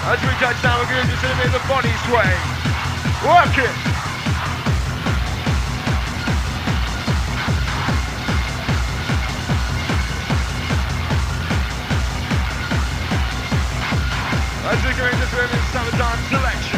As we touch down, we're going to just a bit of the body sway. Work it. As we go into the summertime selection.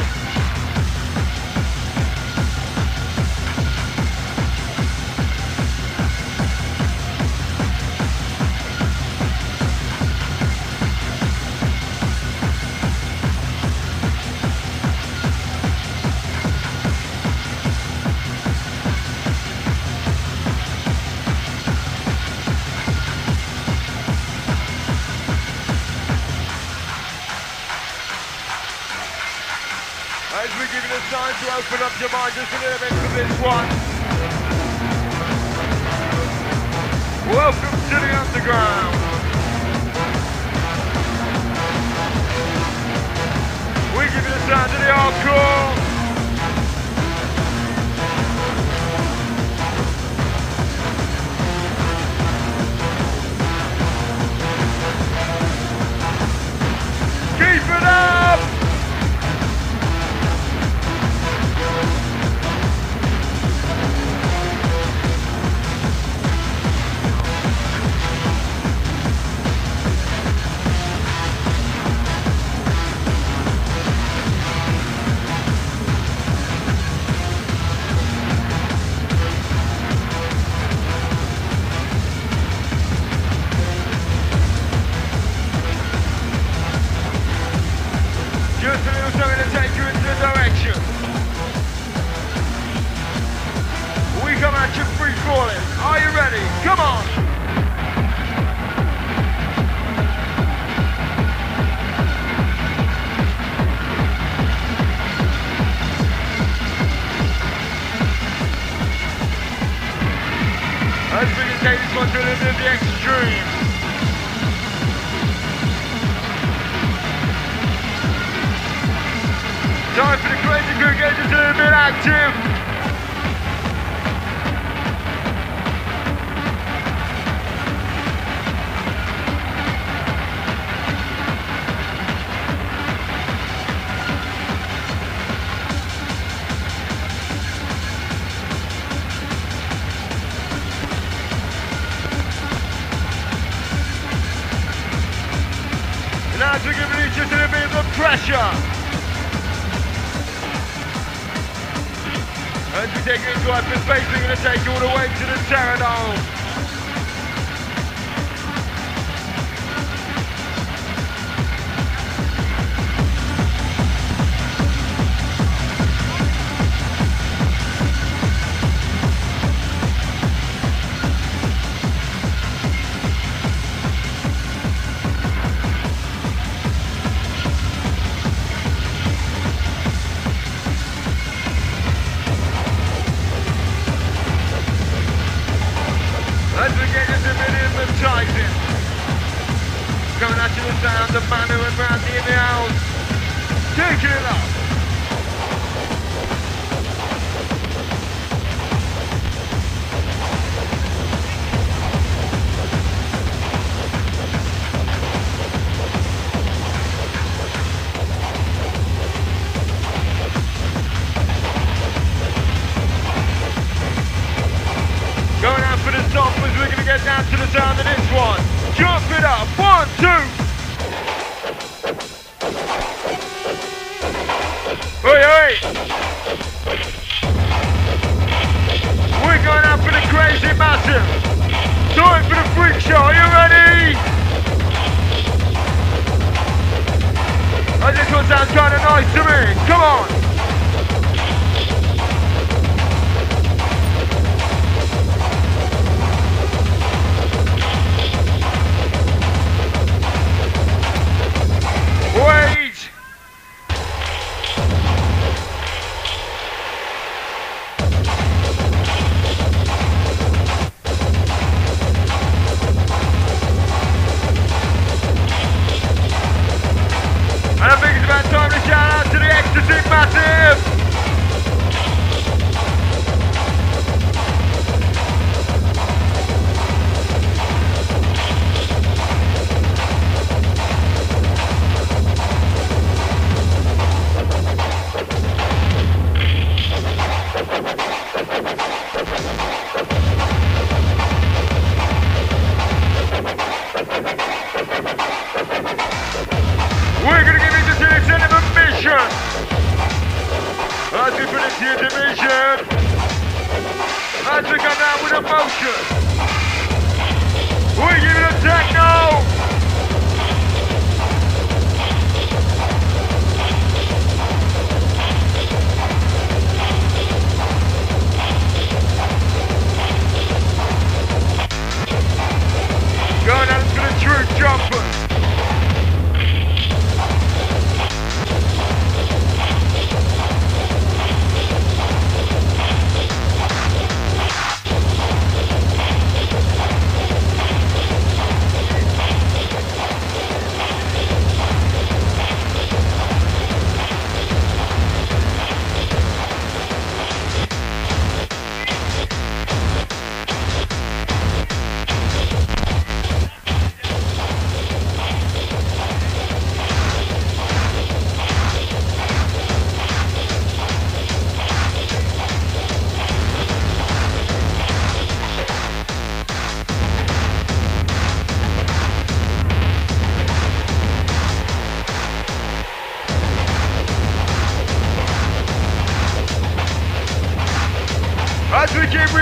As we give you the time to open up your mind just a little bit for this one. Welcome to the underground. We give you the sound of the hardcore. Keep it up! Just a little something to take you into the direction. We come at you free falling. Are you ready? Come on! As we can take this one to a little bit of the extreme. Time for the crazy crew, get just a little bit active. And as we give it just a little bit of the pressure. As we take it into hyperspace, we're going to take you all the way to the Terradome. As we get into the hypnotizing. Coming at you the sound of Manu and Randy in the house. Taking it up. Going out for the top as we're going to get down to the sound of this one. Jump it up. 1, 2. Oi, oi. We're going out for the crazy massive. Time for the freak show. Are you ready? Oh, this one sounds kind of nice to me. Come on. Wait! And I think it's about time to shout out to the Ecstasy Massive!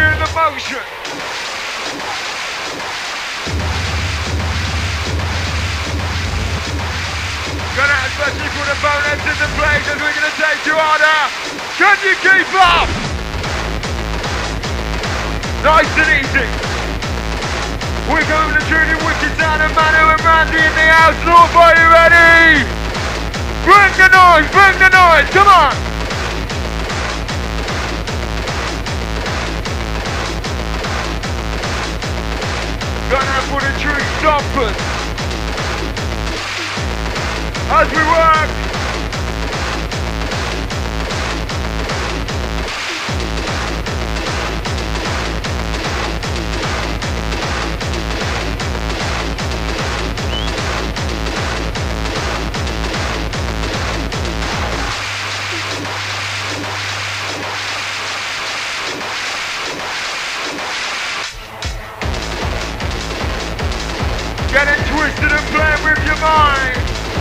feeling the motion. Gonna especially for the boneheads in the place as we're gonna take you harder. Can you keep up? Nice and easy. We're going to truly wicked down and Manu and Randy in the house. North, are you ready? Bring the noise, come on. Gonna for the true stompers. As we work. Getting twisted and playing with your mind.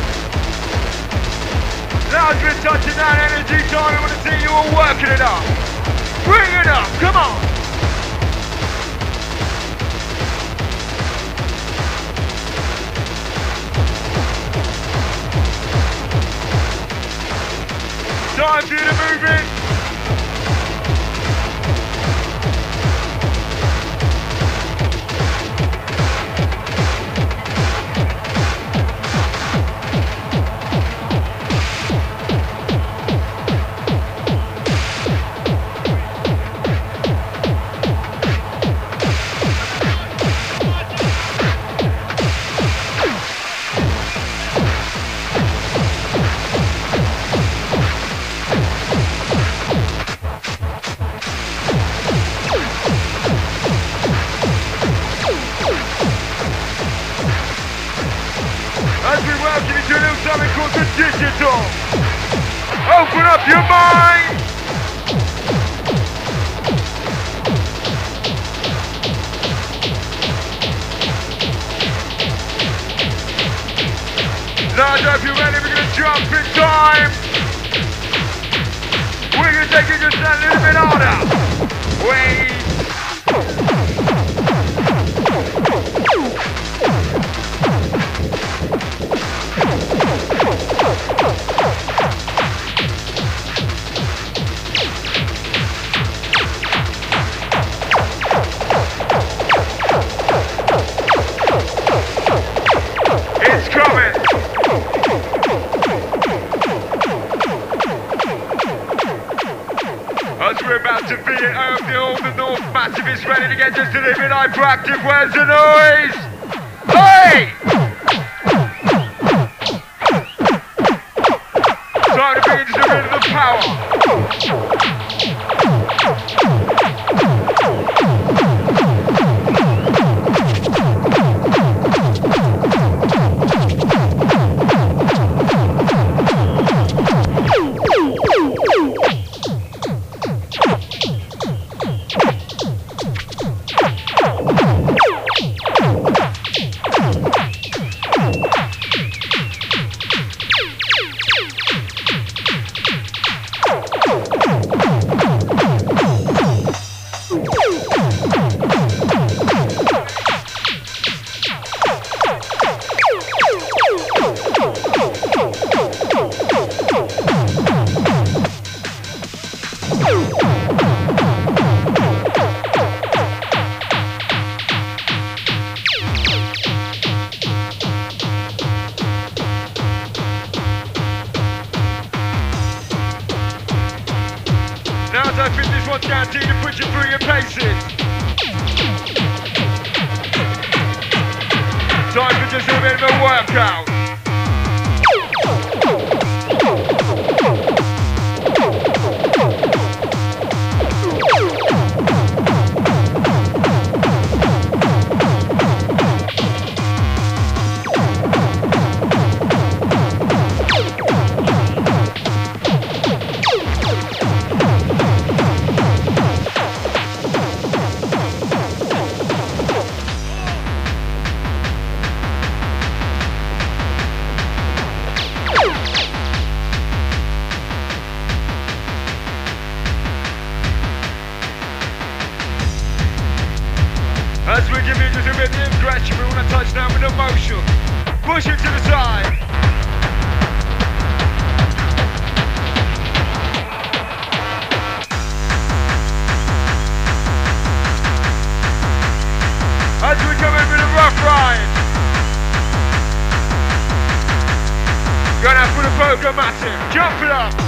Now as we're touching that energy time, I want to see you all working it up. Bring it up, come on. Time for you to move in. Digital. Open up your mind. Now if you're ready, we're gonna jump in time. We're gonna take it just a little bit harder. Wait. We're about to be at all the North Massive is ready to get just a little bit hyperactive. Where's the noise? Hey! Time to bring just a bit of the power. I think this one's guaranteed to put you through your paces. Time for just a bit of a workout. hands now with emotion. Push it to the side. As we come in with a rough ride. Gonna put a poker massive. Jump it up.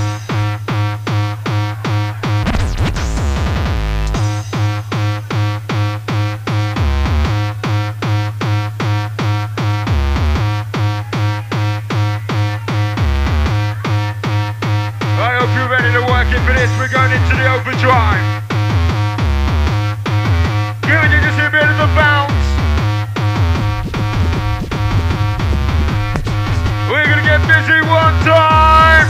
I hope you're ready to work it for this. We're going into the overdrive. Giving you just a bit of a bounce. We're gonna get busy one time.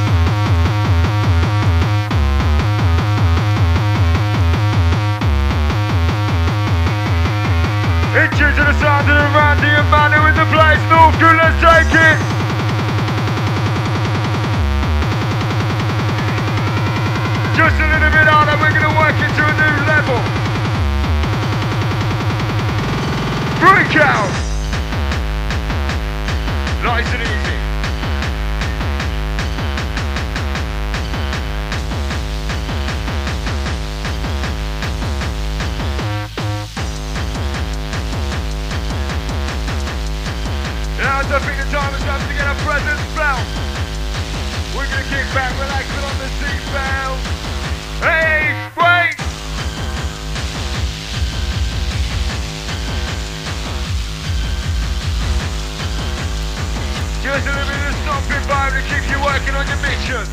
Inches to the sound of the Randy and Manu in the place. North Crew, let's take it. Just a little bit harder, we're gonna work it to a new level. Break out. Nice and easy. Now I think the time has come to get our presence felt. We're gonna kick back, relax it on the seatbelt. Hey, wait! Just a little bit of stomping vibe to keep you working on your mission.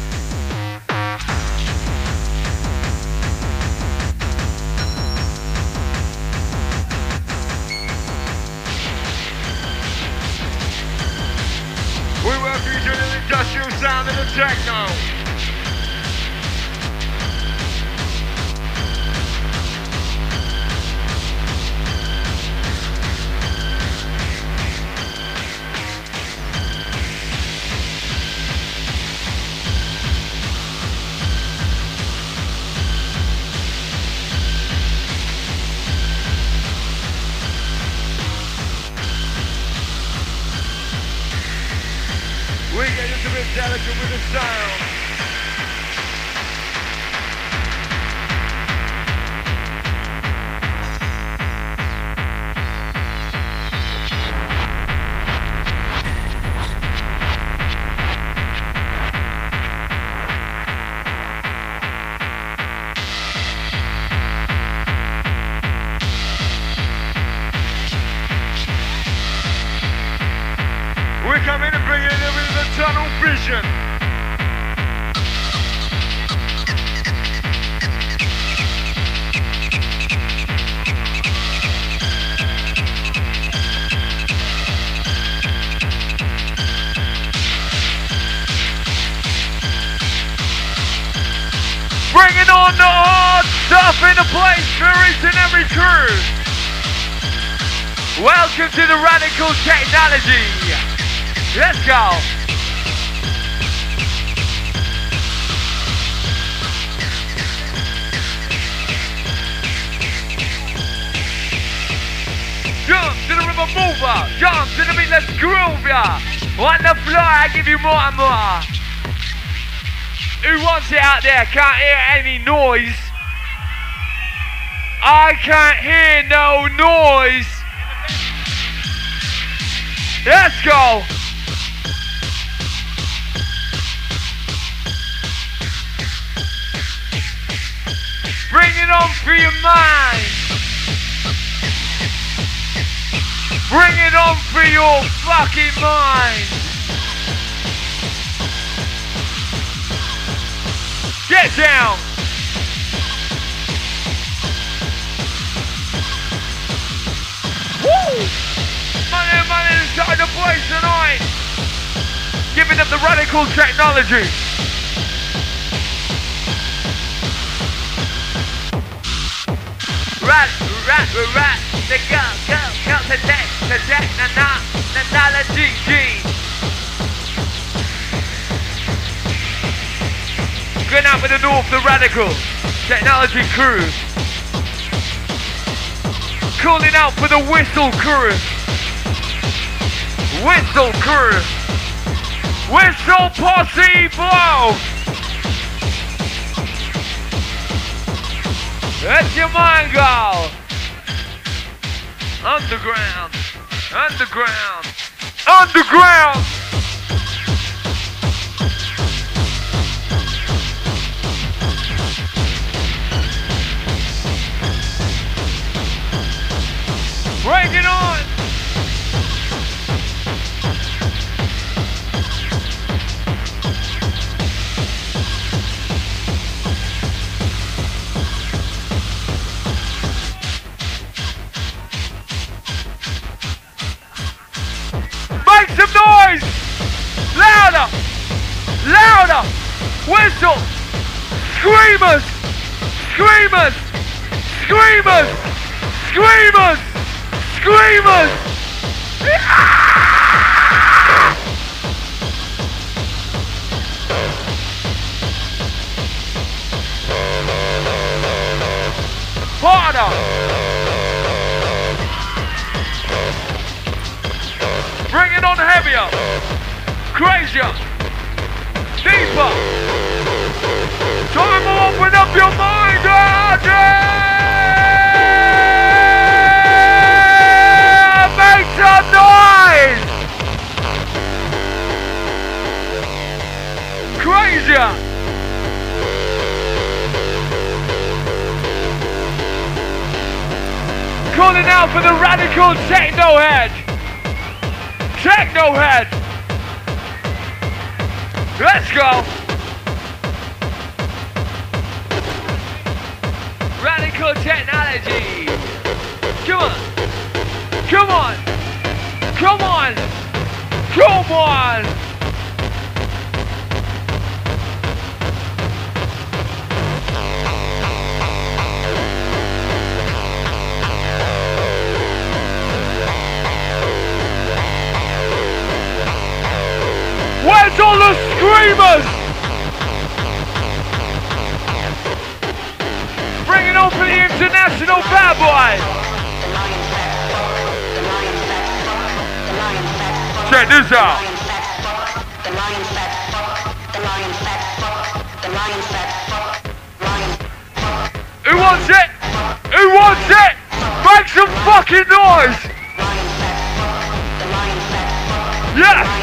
We work for you to the industrial sound and the techno. We get just a bit delicate with the sound. We come in and bring it in with the tunnel vision. Bringing on the hard stuff in the place for each and every crew. Welcome to the Radical Technology. Let's go. Jump to the river mover. Jump to the beat, let's groove ya. On the floor, I give you more and more. Who wants it out there? Can't hear any noise. I can't hear no noise. Let's go. Bring it on for your mind. Bring it on for your fucking mind. Get down. Woo! Money inside the place tonight. Giving up the Radical Technology. Rat, the go, today, technology. Going out with the North, the Radical Technology crew. Calling out for the Whistle crew. Whistle crew. Whistle posse blow. Let your mind go. Underground. Underground. Underground. Bring it on. Make some noise! Louder! Louder! Whistle! Screamers! Screamers! Screamers! Screamers! Screamers! Harder! Bring it on heavier! Crazier! Deeper! Time to open up your mind! Make some noise! Crazier! Calling out for the radical techno head! Techno head! Let's go! Radical technology! Come on! Come on! Come on! Come on! Where's all the screamers? Bring it on for the international bad boy. Check this out. Who wants it? Who wants it? Make some fucking noise. Yeah.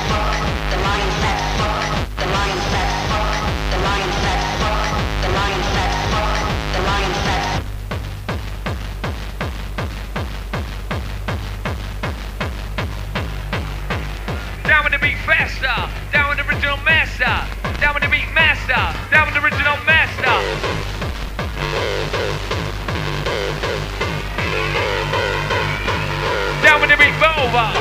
Down with the beat faster, down with the original master, down with the beat master, down with the original master. Down with the beat Volva.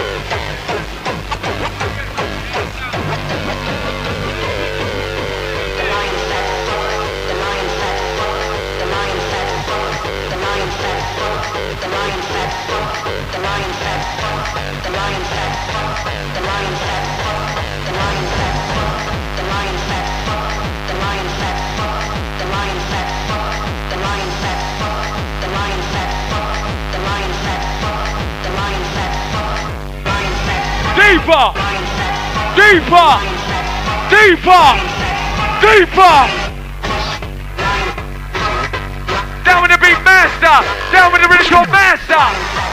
Deeper! Deeper! Deeper! Deeper! Down with the beat master! Down with the ritual master!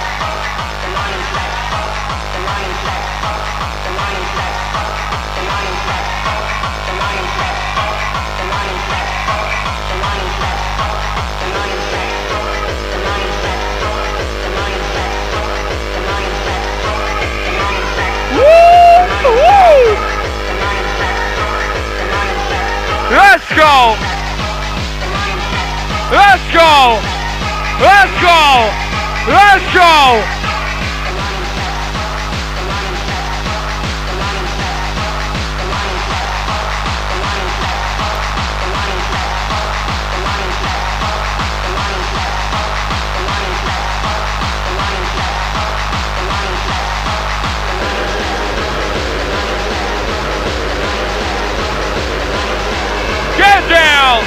Let's go! Let's go! Let's go! Let's go! Get down!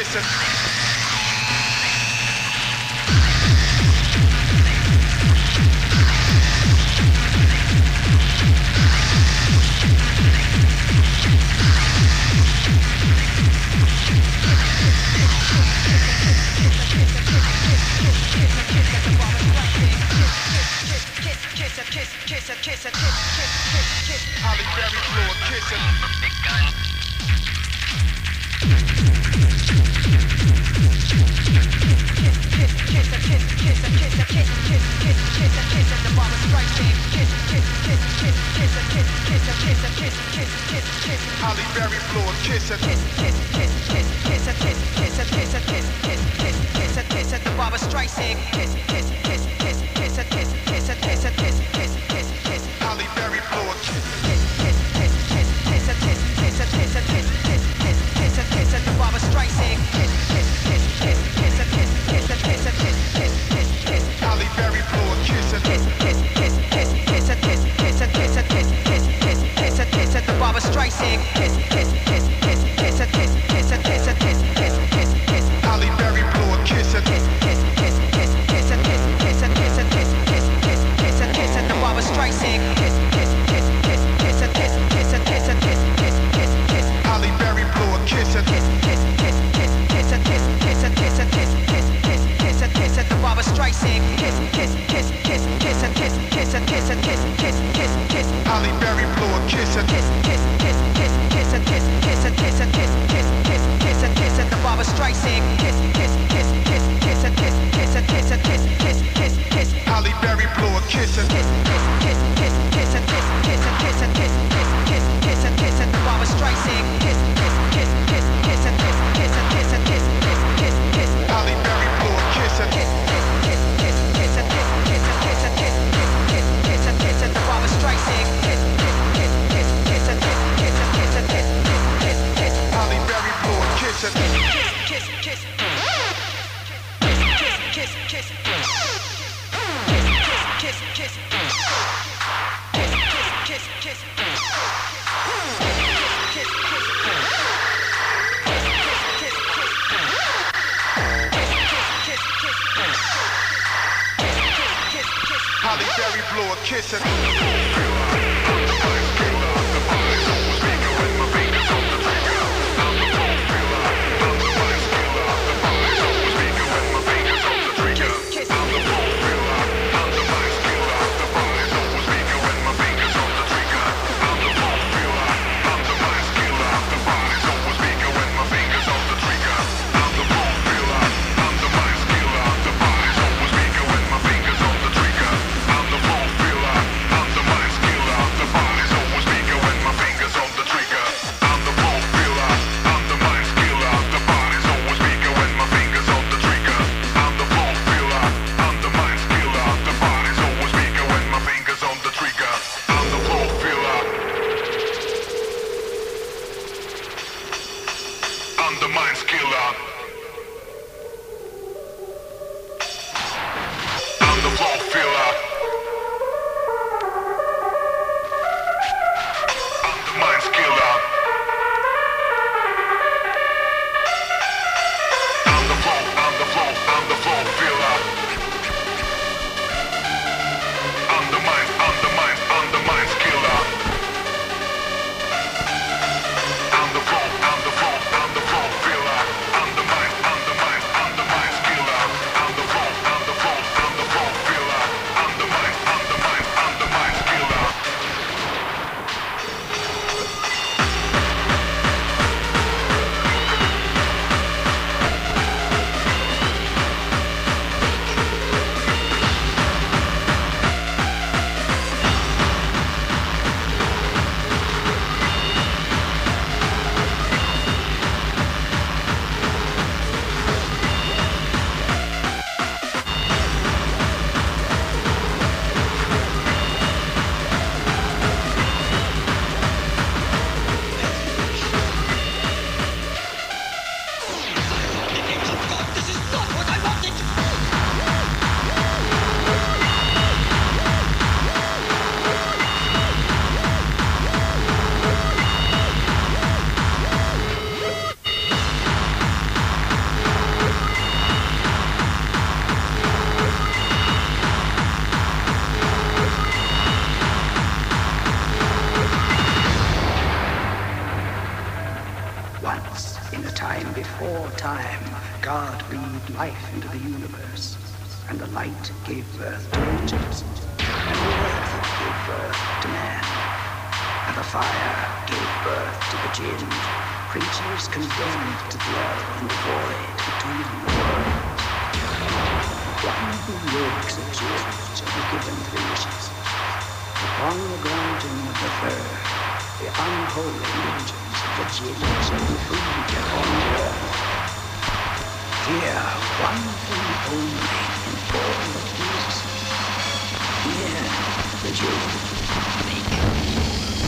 kissing. Holly Berry floor kissing. Holly Berry floor kissing. The Barbra Streisand. Holly Berry floor the Barbra Streisand. Holly Berry floor kissing. The Barbra Streisand. Holly Berry floor kissing. The Barbra Streisand. Holly Berry floor kissing. The Barbra Streisand. Holly Berry floor kissing. The Barbra Streisand. Holly Berry floor kissing. The Barbra Streisand. Holly Berry floor kissing. The Barbra Streisand. Holly Berry floor kissing. Kiss, kiss, kiss, kiss, kiss, kiss, kiss, kiss, Holly Berry floor kissing. breathed life into the universe, and the light gave birth to angels, and the earth gave birth to man, and the fire gave birth to the jinn, creatures condemned to dwell in the void between the worlds. One who works a jinn shall be given 3 wishes. Upon the granting of the third, the unholy angels of the jinn shall be freed upon the earth. Fear one thing only in all of this. Fear the jinn nature.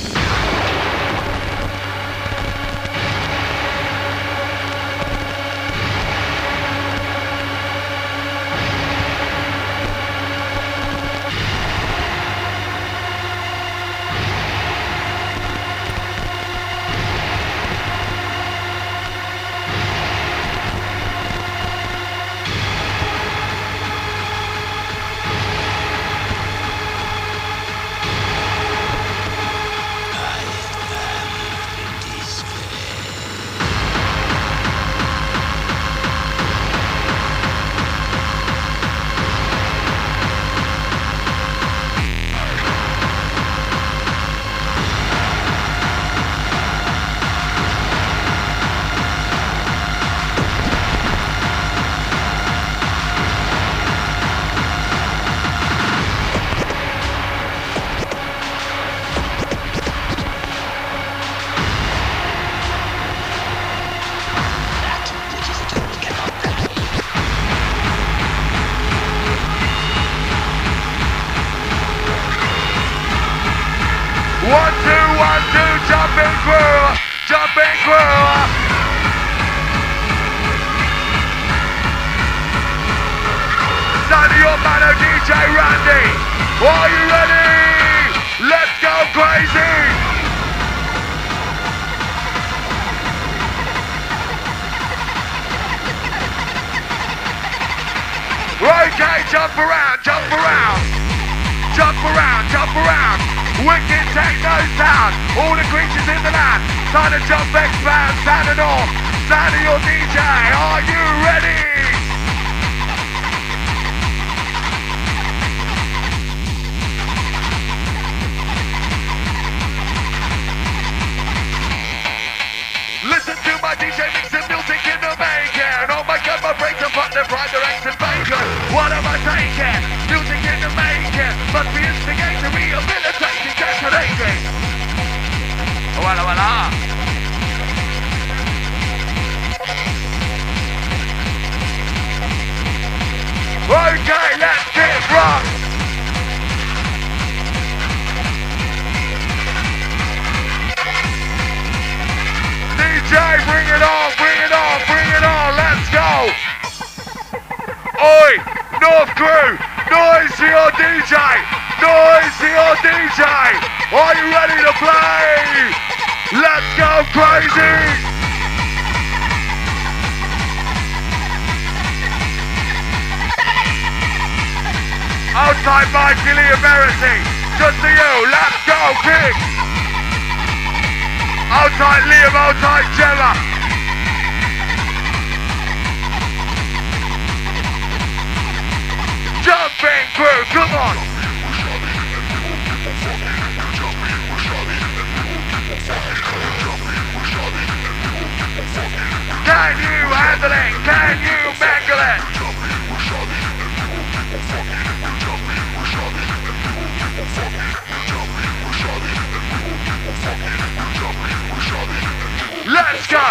Jumping crew! Sadio Mano, DJ Randy, are you ready? Let's go crazy! Okay, jump around, jump around, jump around, jump around. Wicked techno sound, all the creatures in the land. Time to jump, expand, standing off. Sound of your DJ, are you ready? Listen to my DJ mixing music in the making. Oh my god, my brains are fucked, they're fried, they're eggs and bacon. What am I taking? Music in the making. Must be instigating, rehabilitating, decorating. Voila, voila. Okay, let's get rock. DJ, bring it on, bring it on, bring it on, let's go! Oi, North Crew, noise to your DJ! Noise to your DJ! Are you ready to play? Let's go crazy! Outside by Gillian Verity, just to you, let's go, kick! Outside Liam, outside Gemma. Jumping crew, come on. Can you handle it? Can you mangle it? Let's go!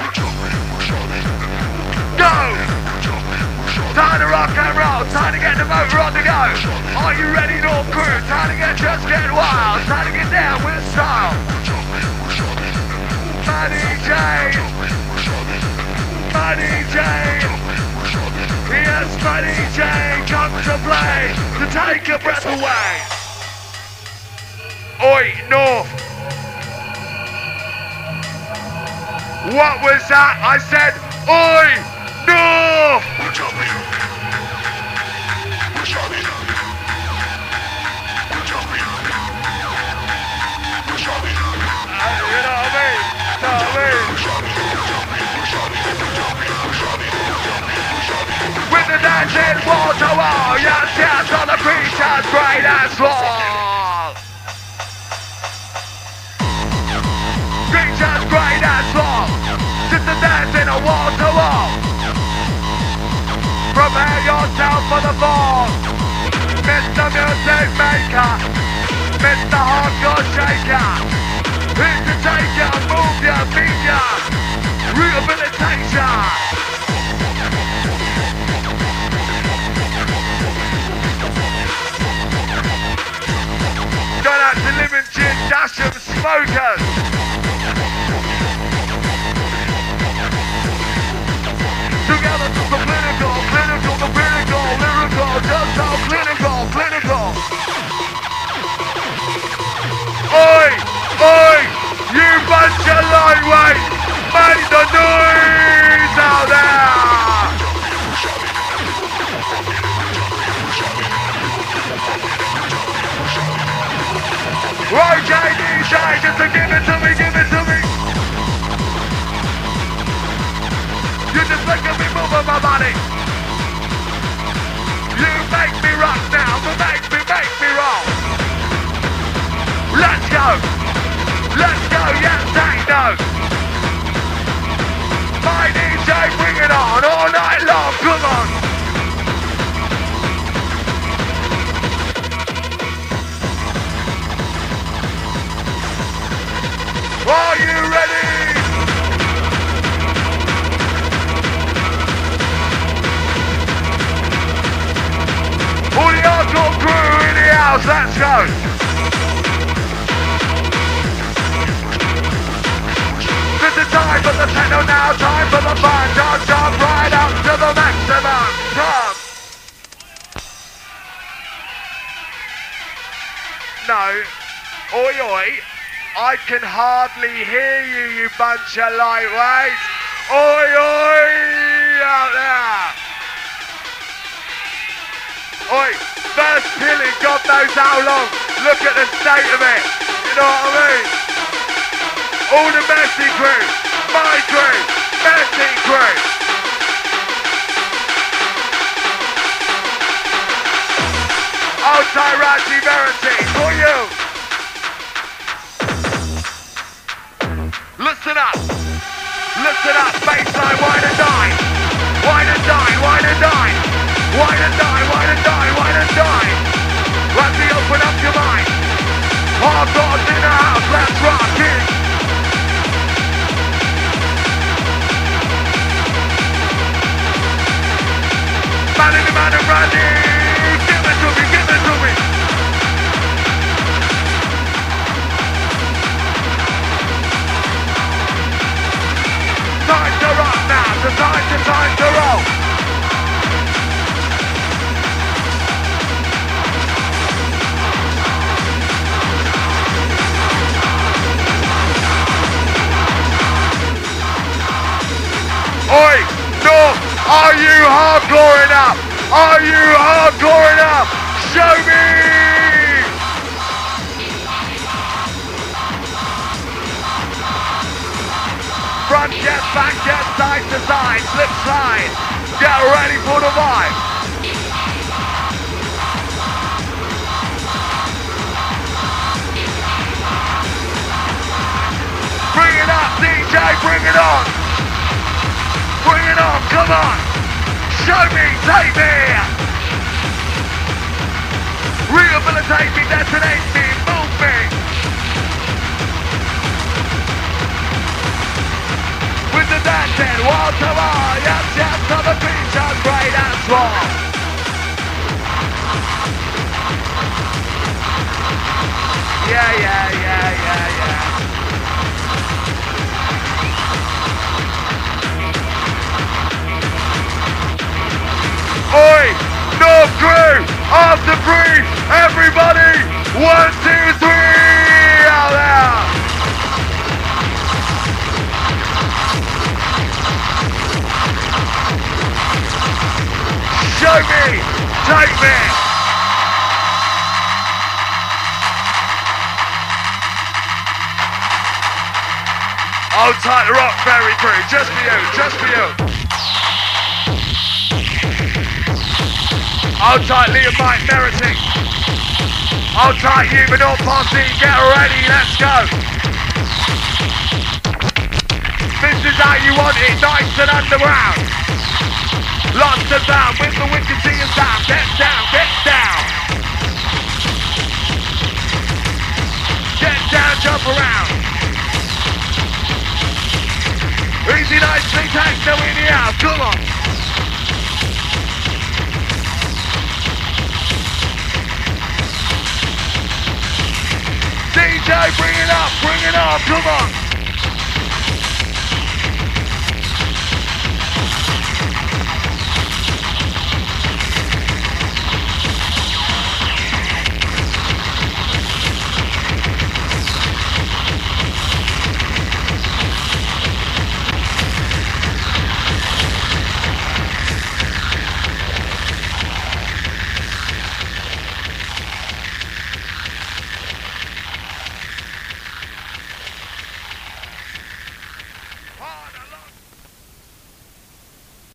Go! Time to rock and roll, time to get the motor on the go. Are you ready, North Crew? Time to just get wild, time to get down with style. My DJ, my DJ, yes, my DJ comes to play to take your breath away. Oi, North. What was that? I said, oi, North! You know what I mean? Know what I mean? dancing wall to wall. Yes, yes, on the creature's great and small. Creature's great and small. Just a dancing a wall to wall. Prepare yourself for the fall. Mr. Music Maker, Mr. Hardcore Shaker. Here to take ya, move ya, beat ya, rehabilitation. Going out to living gin, dash and smokers. Together to the clinical, clinical, the pinnacle, lyrical, just so clinical, clinical. Oi, oi, you bunch of lightweights, make the noise out there. Right, DJ, just to give it to me, give it to me. You just making me move on my body. You make me rock now, but make me roll. Let's go, yes, techno. My DJ, bring it on, all night long, come on. Are you ready? All the hardcore crew in the house, let's go. This is time for the techno now, time for the fun. Jump right up to the maximum. Come. No. Oi, oi. I can hardly hear you, you bunch of lightweights. Oi, oi, out there. Oi, first killing, God knows how long. Look at the state of it. You know what I mean? All the Messi crew, my crew, Messi crew. Oh, Tyrachi Verity, for you. Listen up, baseline, wine and dine. Wine and dine, wine and dine. Wine and dine, wine and dine, wine and dine. Let me open up your mind. Hardcore's in the house, let's rock it. Man in the man and Randy, give it to me, give it to me. Time to rock now, the time to roll. Oi, no, are you hardcore enough? Are you hardcore enough? Show me! Front, yes, back, yes, side to side, slip slide. Get ready for the vibe. Bring it up, DJ, bring it on. Bring it on, come on. Show me, take me. Rehabilitate me, detonate me, move me. With the dancing, wall to wall, yes, yes, to the creatures, great and strong. Yeah. Oi, North Crew, after brief, everybody, 1, 2, 3, out there. Show me, take me. Hold tight the rock, Berry Crew, just for you, just for you. Hold tight, Liam Mike Merity. Hold tight, Human Posse, get ready, let's go. This is how you want it, nice and underground. Lots of sound, with the wicked to your sound. Get down, get down. Get down, jump around. Easy, nicely, take no in the house, come on. DJ, bring it up, come on. Hard,